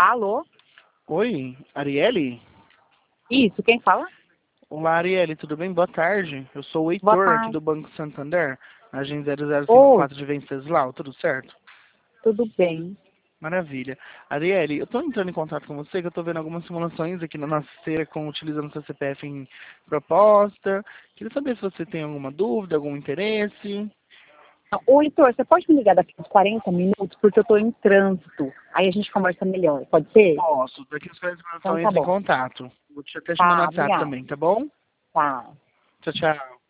Alô? Oi, Arielle? Isso, quem fala? Olá, Arielle, tudo bem? Boa tarde. Eu sou o Boa Heitor, aqui tarde. do Banco Santander, agente Oi, 0054 de Venceslau, tudo certo? tudo bem? Maravilha. Arielle, eu estou entrando em contato com você, que eu estou vendo algumas simulações aqui na nossa feira utilizando seu CPF em proposta. Queria saber se você tem alguma dúvida, algum interesse. Ô, Heitor, você pode me ligar daqui uns 40 minutos, porque eu tô em trânsito. Aí a gente conversa melhor, pode ser? Posso, daqui uns 40 minutos Então eu tá entro em bom. contato. Vou te até chamar no Tá, WhatsApp obrigada. também, tá bom? Tá. Tchau, tchau.